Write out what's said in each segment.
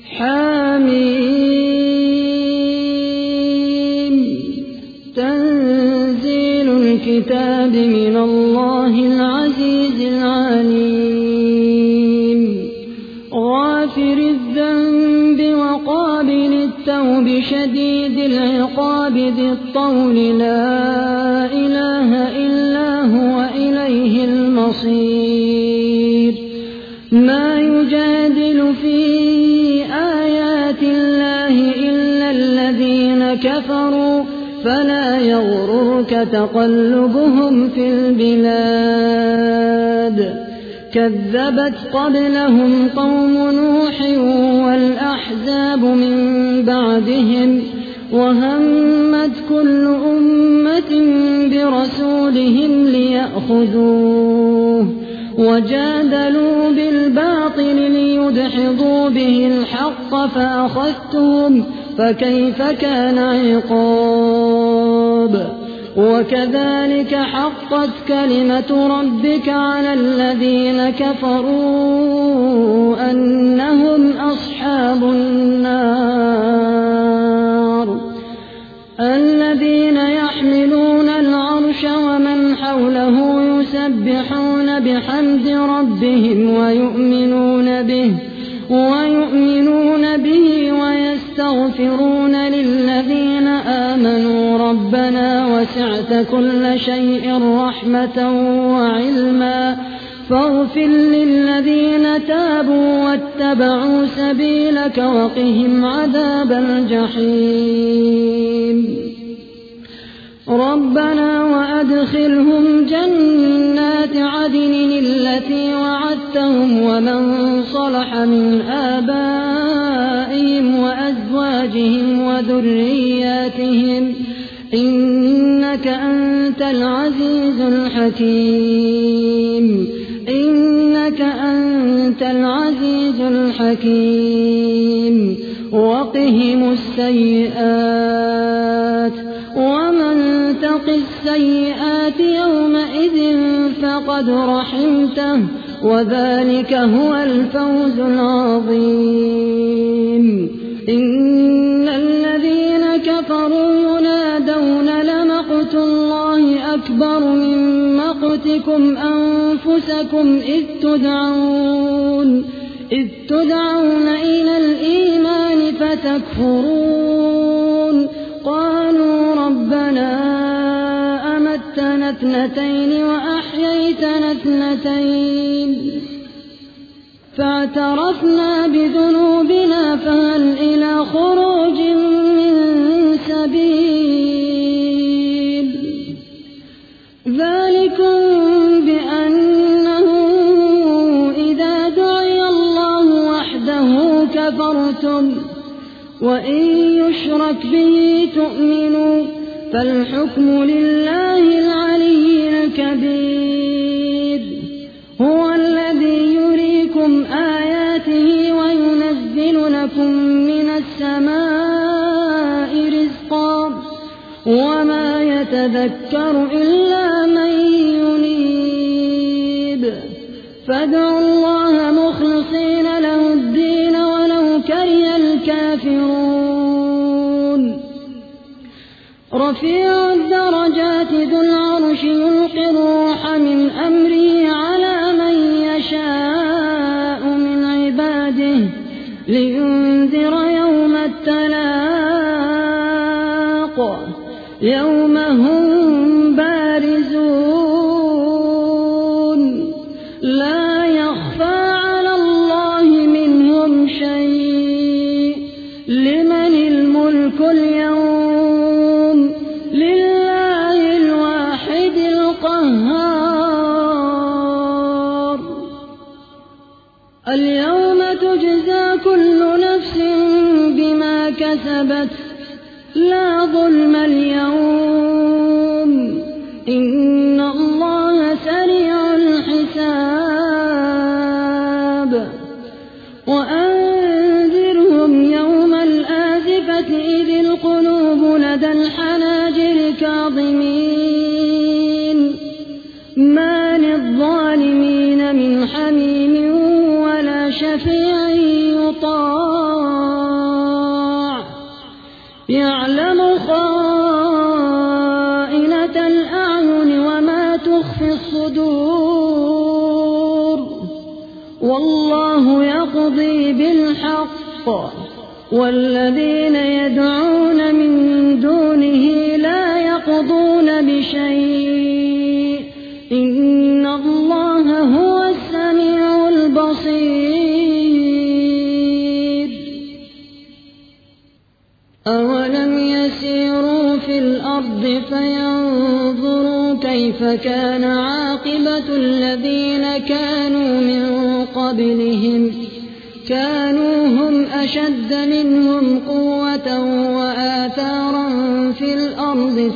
حم تنزيل الكتاب من الله العزيز العليم غافر الذنب وقابل التوب شديد العقاب ذي الطول لا إله إلا هو إليه المصير ما يجادل في آيات الله إلا الذين كفروا فلا يغررك تقلبهم في البلاد كذبت قبلهم قوم نوح والأحزاب من بعدهم وهمت كل أمة برسولهم ليأخذوه وجادلوا بالباطل ليدحضوا به الحق فأخذتهم فكيف كان عقاب وكذلك حقت كلمة ربك على الذين كفروا أنهم أصحاب النار الذين يحملون العرش ومن حوله يسبحون بحمد ربهم ويؤمنون به ويستغفرون للذين آمنوا ربنا وسعت كل شيء رحمة وعلما فاغفر للذين تابوا واتبعوا سبيلك وقهم عذاب الجحيم ربنا وأدخلهم جنات عدن التي وعدتهم ومن صلح من آبائهم وأزواجهم وذرياتهم إنك أنت العزيز الحكيم وقهم السيئات ومن تق السيئات يومئذ فقد رحمته وذلك هو الفوز العظيم إن الذين كفروا ينادون لمقت الله أكبر من مقتكم أنفسكم إذ تدعون إلى الإيمان فتكفرون قالوا ربنا أمتنا اثنتين وأحييتنا اثنتين فاعترفنا بذنوبنا فهل إلى خروج من سبيل ذلكم بأنه إذا دعي الله وحده كفرتم وإن يشرك به تؤمنوا فالحكم لله العلي الكبير هو الذي يريكم آياته وينزل لكم من السماء رزقا وما يتذكر إلا من ينيب فادعوا الله مخلصين له الدين ولو كره الكافرون رفيع الدرجات ذو العرش يلقي الروح من أمره على من يشاء من عباده لينذر يوم التلاق يوم هم بارزون لا يخفى على الله منهم شيء لمن الملك اليوم لله الواحد القهار اليوم تجزى كل نفس بما كسبت لا ظلم اليوم إن الله سريع الحساب وأنذرهم يوم الآزفة إذ القلوب لدى الحناجر كاظمين ما للظالمين من حميم ولا شفيع يطاع والله يقضي بالحق والذين يدعون من دونه لا يقضون بشيء إن الله هو السميع البصير أولم يسيروا في الأرض فينظروا كيف كان عاقبة الذين كانوا من قبلهم كانوا هم أشد منهم قوة وآثارا في الأرض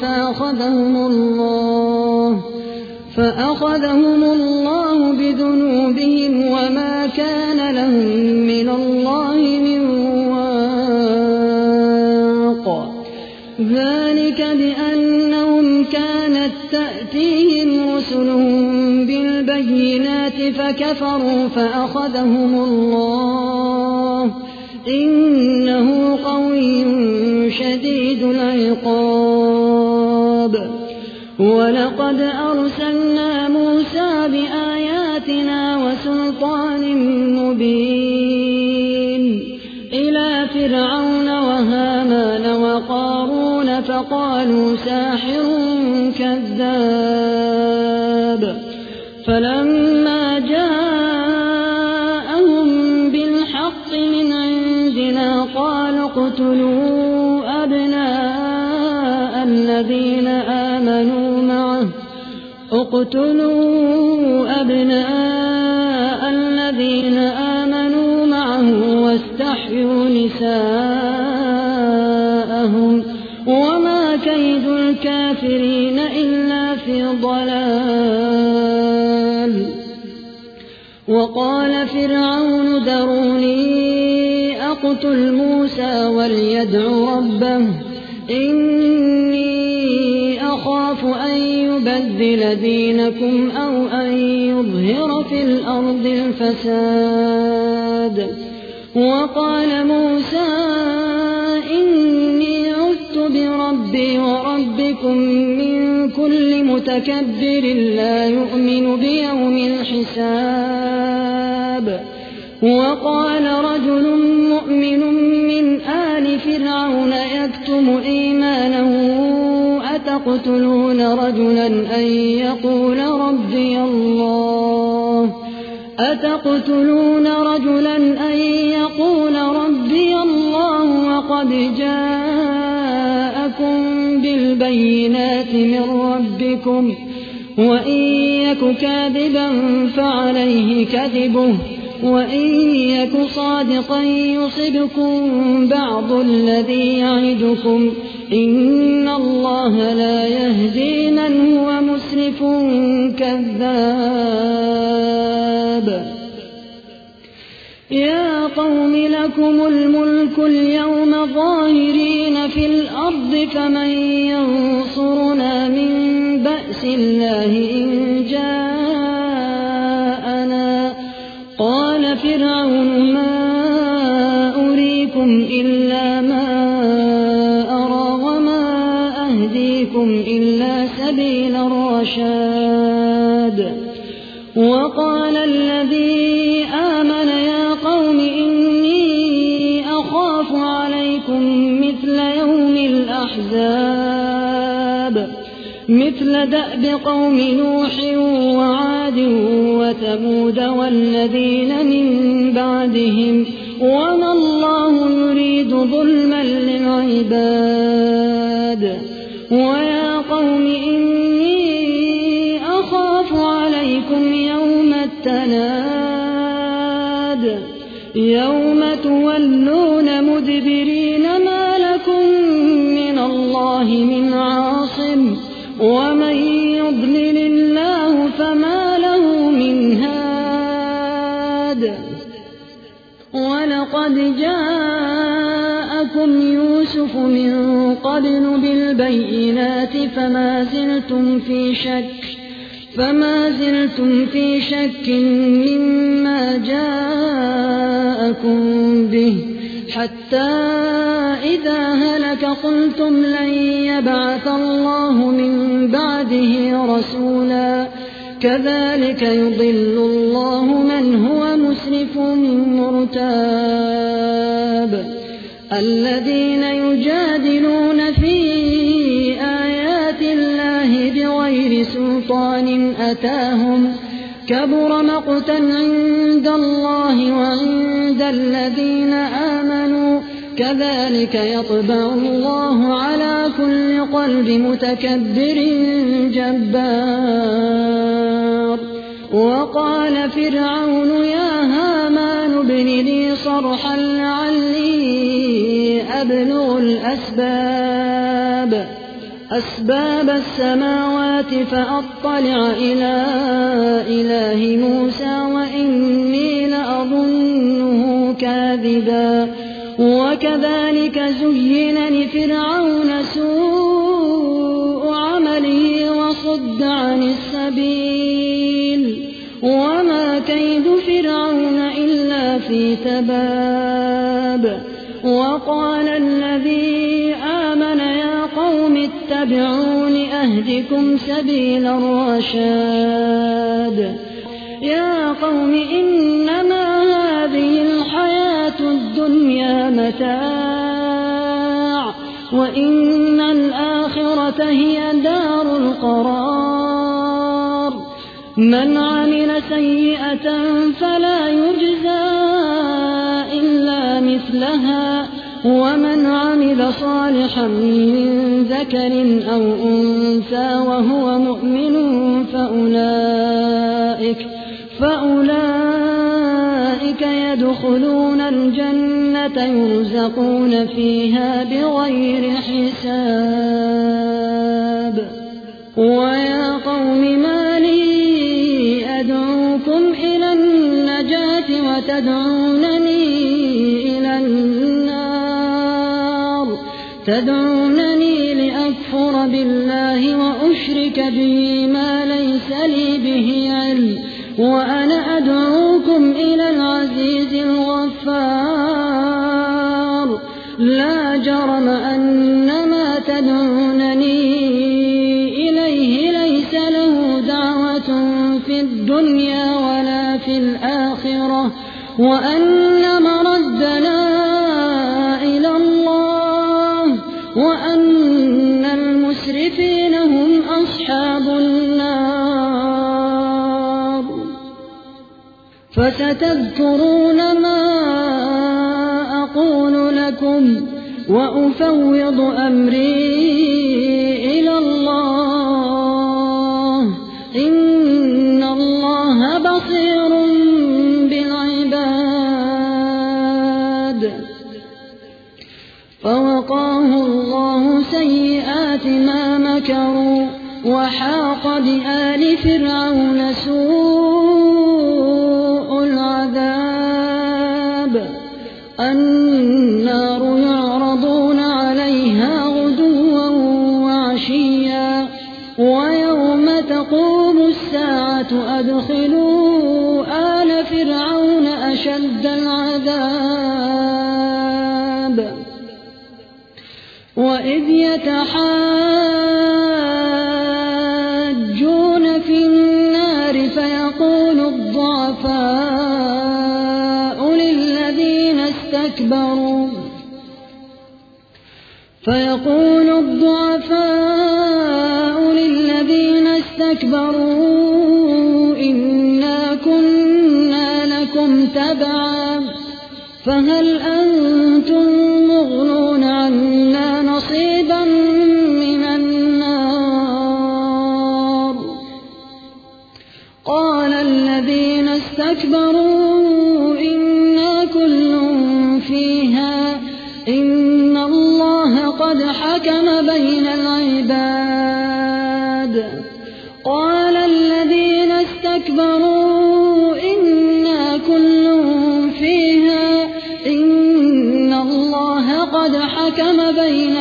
فأخذهم الله بذنوبهم وما كان لهم من الله من واق ذلك بأنهم كانت تأتيهم رسلهم بالبينات فكفروا فأخذهم الله إنه قوي شديد العقاب ولقد أرسلنا موسى بآياتنا وسلطان مبين إلى فرعون وهامان وقارون فقالوا ساحر كذاب فلما جاءهم بالحق من عندنا قالوا اقتلوا أبناء الذين آمنوا معه واستحيوا نساءهم وما كيد الكافرين إلا في ضلال وقال فرعون ذروني أقتل موسى وليدع ربه إني أخاف أن يبدل دينكم أو أن يظهر في الأرض الفساد وقال موسى إني عذت بربي وربكم من كل متكبر لا يؤمن بيوم الحساب وقال رجل مؤمن من آل فرعون يكتم إيمانه أتقتلون رجلا أن يقول ربي الله وقد جاءكم بالبينات من ربكم وإن يك كاذبا فعليه كذبه وإن يك صادقا يصبكم بعض الذي يعدكم إن الله لا يهدي من هو مسرف كذاب يا قوم لكم الملك اليوم ظاهرين في الأرض فمن ينصرنا من بأس الله إن جاءنا قال فرعون ما أريكم إلا ما أرى وما أهديكم إلا سبيل الرشاد وقال الذي آمن يا قوم إني أخاف عليكم مثل دأب قوم نوح وعاد وثمود والذين من بعدهم وما الله يريد ظلما للعباد ويا قوم إني أخاف عليكم يوم التناد يوم تولون مدبرين ما لكم من الله من عاصم ومن يضلل الله فما له من هاد ولقد جاءكم يوسف من قبل بالبينات فما زلتم في شك مما جاءكم به حتى إذا هلك قلتم لن يبعث الله من بعده رسولا كذلك يضل الله من هو مسرف مرتاب الذين يجادلون في آيات الله بغير سلطان أتاهم كبر مقتا عند الله وعند الذين آمنوا كذلك يطبع الله على كل قلب متكبر جبار وقال فرعون يا هامان ابن لي صرحا لعلي أبلغ أسباب السماوات فأطلع إلى إله موسى وإني لأظنه كاذبا وكذلك زين لفرعون سوء عمله وصد عن السبيل وما كيد فرعون إلا في تباب وقال الذي آمن يا قوم اتبعون أهدكم سبيل الرشاد يا قوم إنما هذه الحياة الدنيا متاع وإن الآخرة هي دار القرار من عمل سيئة فلا يجزى إلا مثلها ومن عمل صالحا من ذكر أو أنثى وهو مؤمن فأولئك يدخلون الجنة يرزقون فيها بغير حساب ويا قوم ما لي أدعوكم إلى النجاة وتدعونني إلى النار تدعونني لأكفر بالله وأشرك به ما ليس لي به علم وأنا أدعوكم إلى العزيز الغفار لا جرم أن ما تدعونني إليه ليس له دعوة في الدنيا ولا في الآخرة وأن مردنا إلى الله وأن المسرفين هم أصحاب النار فستذكرون ما أقول لكم وأفوض أمري إلى الله إن الله بصير بالعباد فوقاه الله سيئات ما مكروا وحاق بآل فرعون سوء العذاب النار يعرضون عليها غدوا وعشيا ويوم تقوم الساعة أدخلوا آل فرعون أشد العذاب وإذ يتحاجون في النار فيقول الضعفاء للذين استكبروا إنا كنا لكم تبعا فهل أنتم مغنون عنا نصيبا من النار قال الذين استكبروا إنا كل فيها إن الله قد حكم بين العباد قال الذين استكبروا إنا كل فيها إن الله قد حكم بين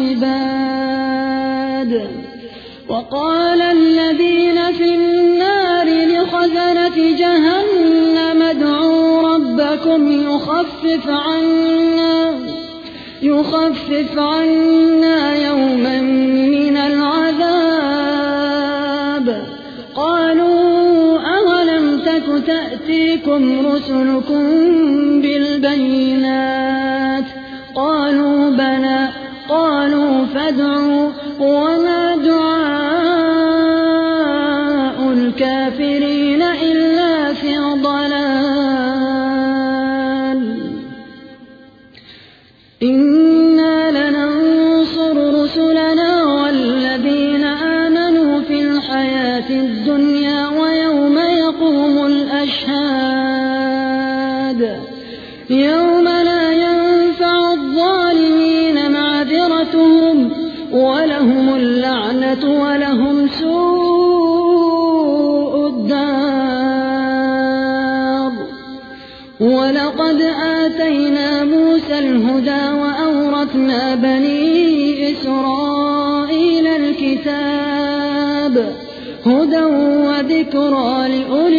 العباد وقال الذين في النار لخزنة جهنم ادعوا ربكم يخفف عنا يوما من العذاب قالوا إليكم رسلكم بالبينات قالوا بلى قالوا فادعوا وما دعاء الكافرين إلا في ضلال إنا لننصر رسلنا والذين آمنوا في الحياة الدنيا ويوم يقوم الأشهاد يوم لا ينفع الظالمين معذرتهم ولهم اللعنة ولهم سوء الدار ولقد آتينا موسى الهدى وأورثنا بني إسرائيل الكتاب هدى وذكرى لأولي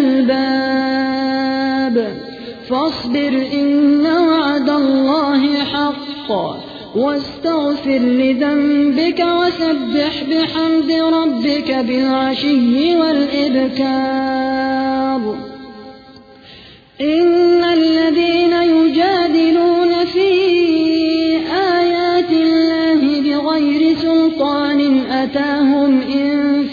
الألباب فاصبر إن وعد الله حق واستغفر لذنبك وسبح بحمد ربك بالعشي والإبكار إن الذين يجادلون في آيات الله بغير سلطان أتاهم إن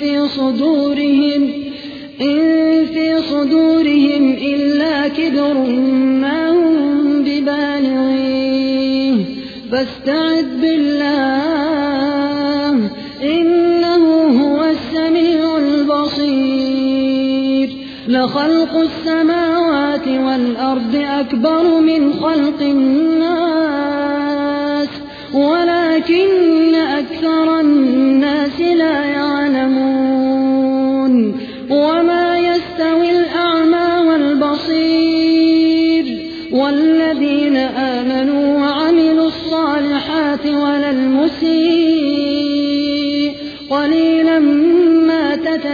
في صدورهم إلا كبر ما هم ببالغيه فاستعذ بالله إنه هو السميع البصير لخلق السماوات والأرض أكبر من خلق الناس ولكن أكثر الناس لا يعلمون وما يستوي الأعمى والبصير والذين آمنوا وعملوا الصالحات ولا المسيء قليلا ما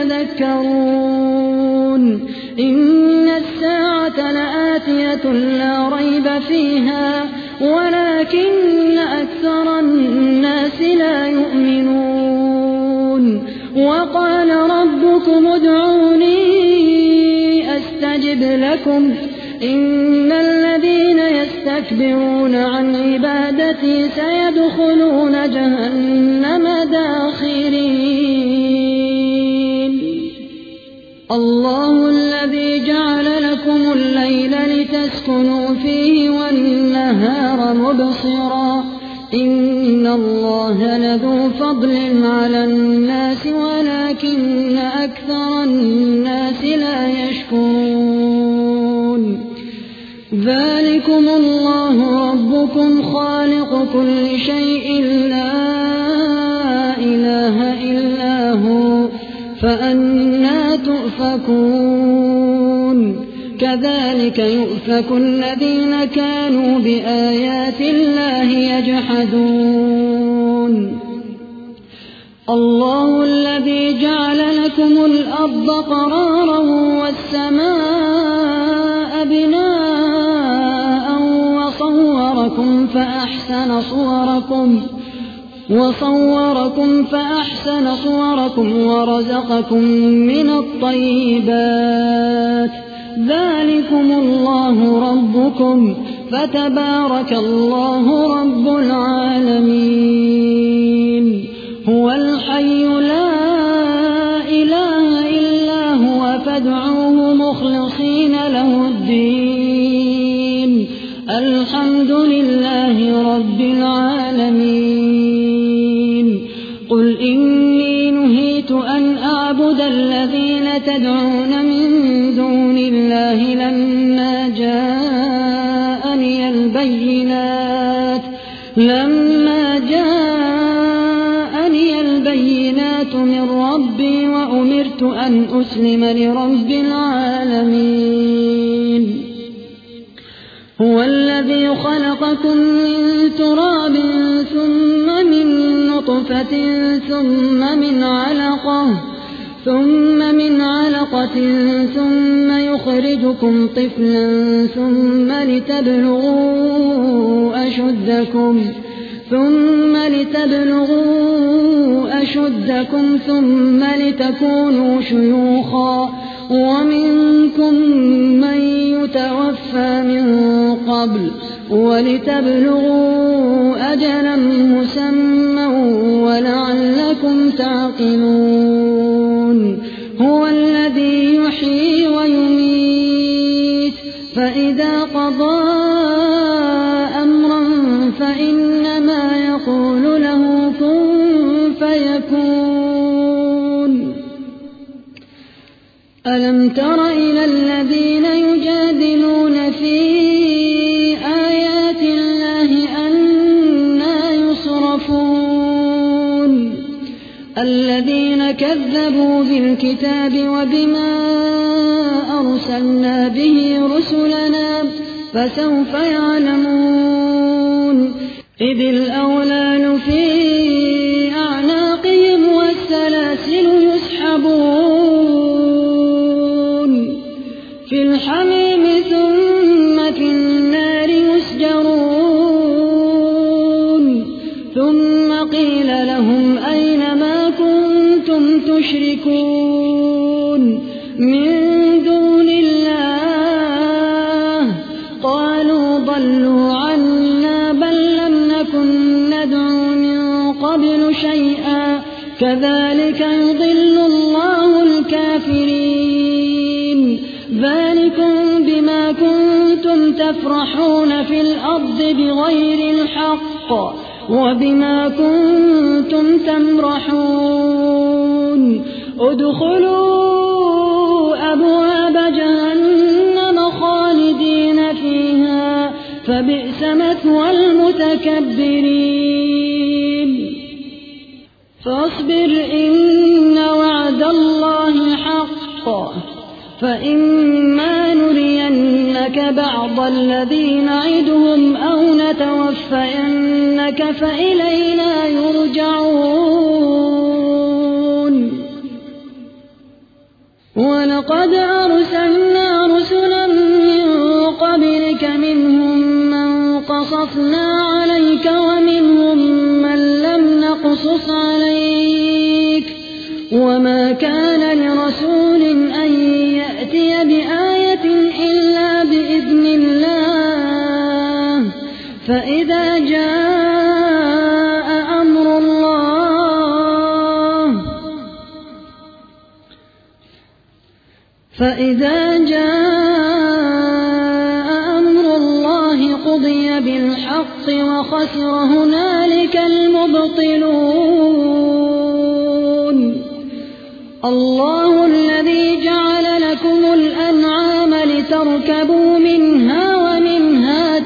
تتذكرون إن الساعة لآتية لا ريب فيها ولكن أكثر الناس لا يؤمنون وقال ربكم ادعوني أستجب لكم إن الذين يستكبرون عن عبادتي سيدخلون جهنم داخرين الله الذي جعل لكم الليل لتسكنوا فيه والنهار مبصرا إن الله لذو فضل على الناس ولكن أكثر الناس لا يشكرون ذلكم الله ربكم خالق كل شيء لا إله إلا هو فأنى تؤفكون كذلك يؤفك الذين كانوا بآيات الله يجحدون الله الذي جعل لكم الأرض قرارا والسماء بناء وصوركم فأحسن صوركم ورزقكم من الطيبات ذلكم الله ربكم فتبارك الله رب العالمين هو الحي لا إله إلا هو فادعوه مخلصين له الدين الحمد لله رب العالمين قل إني نهيت أن أعبد الذين تدعون من دون الله لما جاءني البينات من ربي وأمرت أن أسلم لرب العالمين هو الذي خلقكم من تراب ثم من نطفة ثم من علقة ثم يخرجكم طفلا ثم لتبلغوا أشدكم ثم لتكونوا شيوخا ومنكم من يتوفى من قبل ولتبلغوا أجلا مسمى ولعلكم تعقلون هو الذي يحيي ويميت فإذا قضى أمرا فإنما يقول له كن فيكون ألم تر إلى الذين يجادلون في آيات الله أنى يصرفون الذين كذبوا بالكتاب وبما أرسلنا به رسلنا فسوف يعلمون إذ الأولال في أعناقهم والسلاسل يسحبون في الحميم ثم في النار يسجرون ثم قيل لهم أين ما كنتم تشركون من دون الله قالوا ضلوا عنا بل لم نكن ندعو من قبل شيئا كذلك يضل الله الكافرين ذلكم بما كنتم تفرحون في الأرض بغير الحق وبما كنتم تمرحون ادخلوا أبواب جهنم خالدين فيها فبئس مثوى المتكبرين فاصبر إن وعد الله حق فإما نرينك بعض الذي نعدهم أو نتوفينك فإلينا يرجعون ولقد أرسلنا رسلا من قبلك منهم من قصصنا عليك ومنهم من لم نقصص عليك وما كان لرسول أن يأتي بآية إلا بإذن الله فإذا جاء أمر الله قضي بالحق وخسر هنالك المبطلون الله الذي جعل لكم الأنعام لتركبوا منها ومنها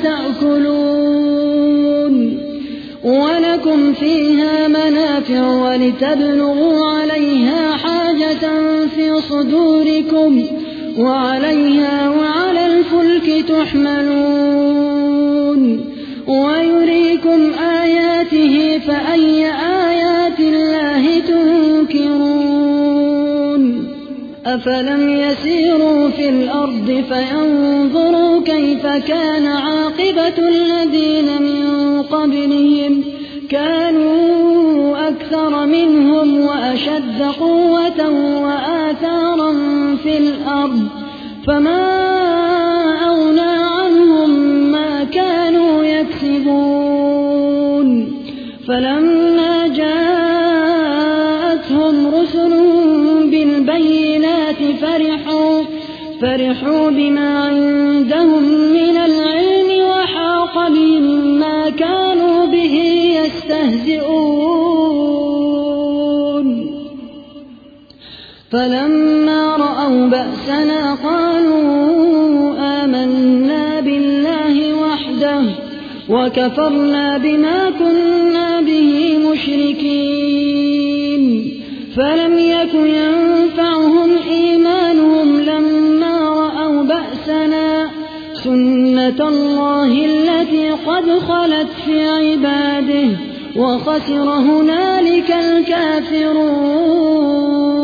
تأكلون ولكم فيها منافع ولتبلغوا عليها حاجة في صدوركم وعليها وعلى الفلك تحملون ويريكم آياته فأي آيات الله تنكرون أفلم يسيروا في الأرض فينظروا كيف كان عاقبة الذين من قبلهم كانوا أكثر منهم وأشد قوة وآثارا في الأرض فما أغنى عنهم ما كانوا يكسبون فلما جاءتهم رسلهم بالبينات فرحوا بما عندهم من العلم وحاق بهم ما كانوا به يستهزئون فلما رأوا بأسنا قالوا آمنا بالله وحده وكفرنا بما كنا به مشركين فلم يك ينفعهم إيمانهم لما رأوا بأسنا سنة الله التي قد خلت في عباده وخسر هنالك الكافرون